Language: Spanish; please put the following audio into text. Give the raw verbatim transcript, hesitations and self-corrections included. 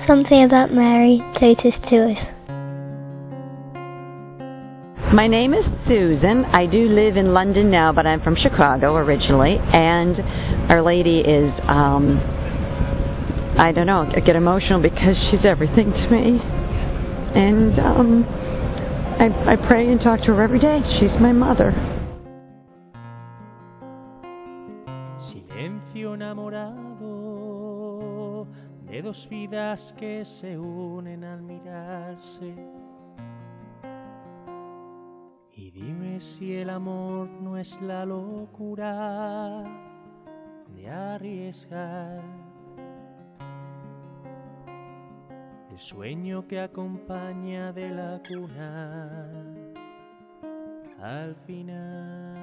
something about Mary Totus to us. My name is Susan. I do live in London now, but I'm from Chicago originally. And Our Lady is, um, I don't know, I get emotional because she's everything to me. And um, I, I pray and talk to her every day. She's my mother. Silencio enamorado de dos vidas que se unen al mirarse. Y dime si el amor no es la locura de arriesgar el sueño que acompaña de la cuna al final.